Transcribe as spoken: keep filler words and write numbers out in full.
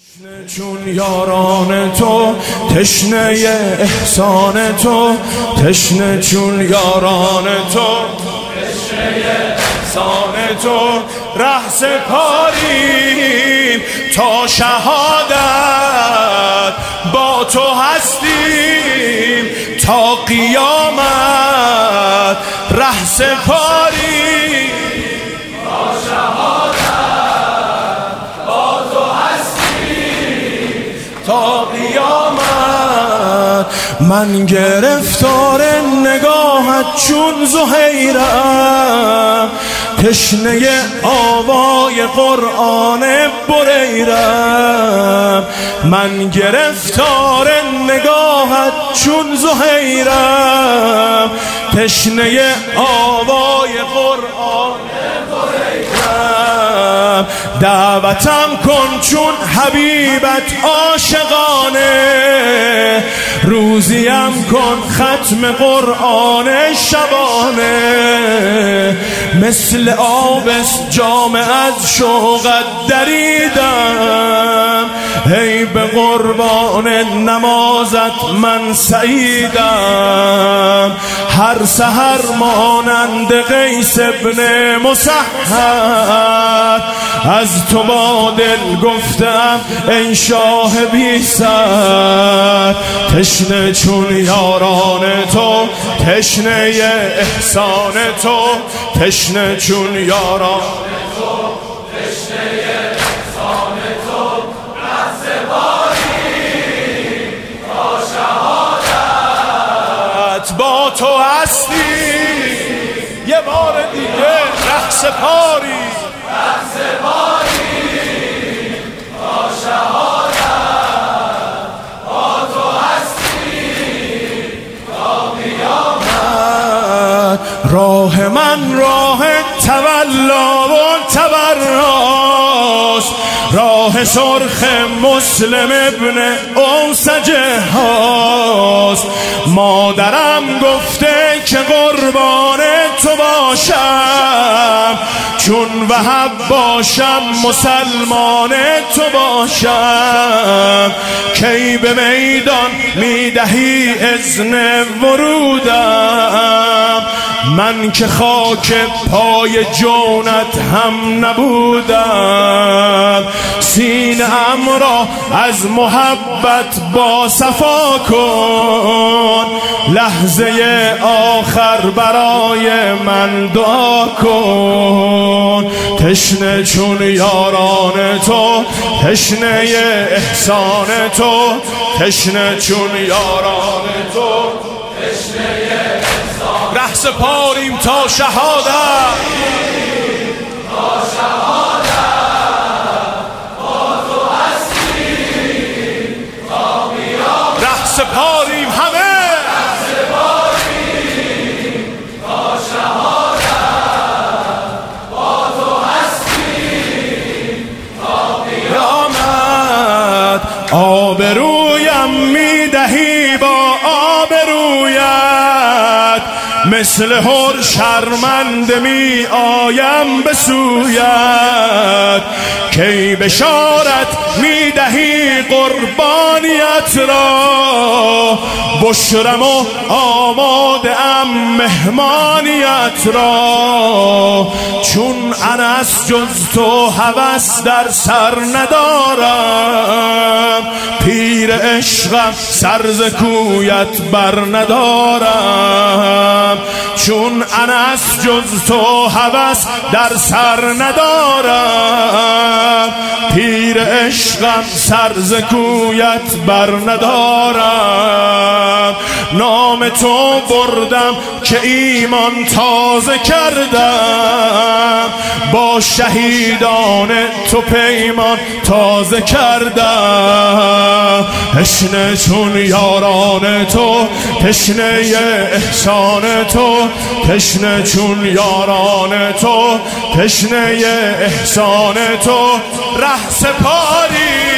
تشنه چون یاران تو، تشنه احسان تو، تشنه چون یاران تو، تشنه احسان تو، ره سپاریم تا شهادت، با تو هستیم تا قیامت، ره سپاریم تا شهادت، تا قیامت. من گرفتار نگاهت چون زهیرم، تشنه آوای قرآن بریرم. من گرفتار نگاهت چون زهیرم، تشنه آوای قرآن بریرم. دعوتم کن چون حبیبت عاشقانه، روزیم کن ختم قرآن شبانه. مثل آبست جام از شوقت دریدم، ای به قربان نمازت من سعیدم. هر سحر مانند قیس ابن مسحر، از تو با دل گفتم ای شاه بی سر. تشنه چون یاران تو، تشنه احسان تو، تشنه چون یاران تو، تشنه احسان تو، ره سپاریم تا شهادت، با تو هستی. یه بار دیگه ره سپاریم، ره سپاریم تا شهادت، با تو هستی تا قیامت. راه من راه تولا و تبراست، راه سرخ مسلم ابن اوسجه هاست. مادرم گفته که قربان تو باشم، چون وهب باشم مسلمان تو باشم. کی به میدان میدهی اذن ورودم، من که خاک پای جونت هم نبودم. سینه ام را از محبت با صفا کن، لحظه آخر برای من دعا کن. تشنه چون یاران تو، تشنه احسان تو، تشنه چون یاران تو، تشنه احسان. ره سپاریم تا شهادت، تا شهادت، با تو هستیم تا قیامت. ره سپاریم همه، ره سپاریم تا شهادت، با تو هستیم تا قیامت. آبرویم میدهی با آبرویت، مثل هر شرمنده می آیم به سویت. کی بشارت می دهی قربانیت را، بشرم و آماده ام مهمانیت را. چون انس جز تو هوس در سر ندارم، پیر عشقم سر ز کویت بر ندارم. چون انس جز تو هوس در سر ندارم، پیر عشقم سر ز کویت بر ندارم. نام تو بردم که ایمان تازه کردم، با شهیدان تو پیمان تازه کردم. تشنه چون یاران تو، تشنه احسان تو، تشنه چون یاران تو، تشنه احسان تو، ره سپاری